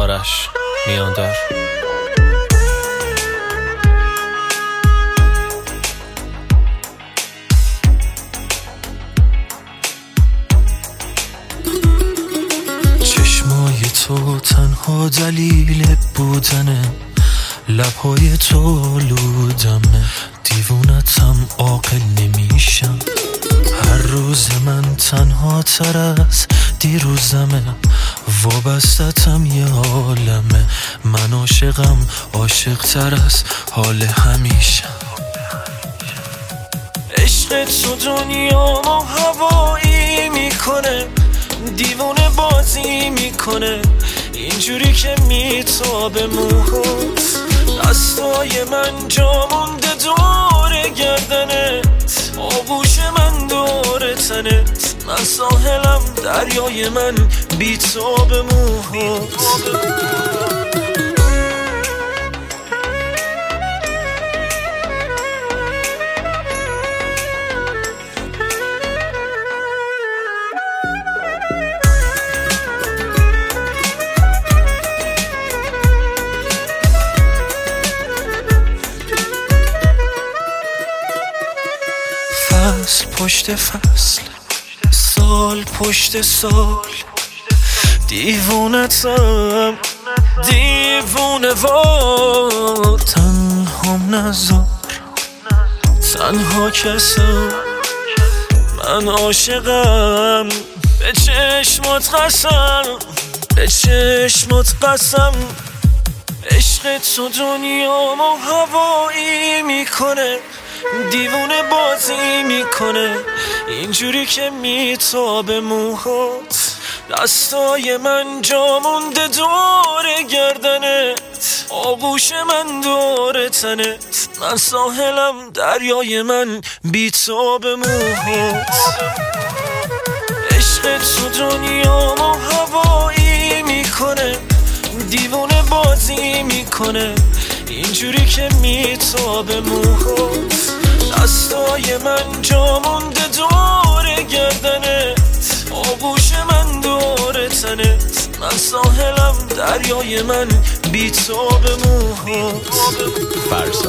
آرش میاندار. چشمای تو تنها دلیل بودنه، لبهای تو لودمه، دیوونتم عاقل نمیشم. هر روز من تنها تر از دیروزمه، وابستتم یه عالمه. من عاشقم، عاشق تر از حال همیشه. عشق تو دنیامو هوایی میکنه، دیوونه بازی میکنه، اینجوری که میتابه موهات. دستای من جا مونده دور گردنت، آغوش من دور تنت. من ساحلم، دریای من بیتابه موهات. فصل پشت فصل، سال پشت سال، دیوونتم دیوونه وار. تنهام نذار، تنها کسم، من عاشقم. به چشمات قسم، به چشمات قسم. عشق تو دنیامو هوایی میکنه، دیوونه بازی میکنه، اینجوری که میتابه موهات. دستای من جا مونده دور گردنت، آغوش من دور تنت. من ساحلم، دریای من بیتابه موهات. عشق تو دنیامو هوایی میکنه، دیوونه بازی میکنه، اینجوری که میتابه موهات. دستای من جا مونده دور گردنت، آغوش من دور تنت. من ساحلم، دریای من بیتابه موهات.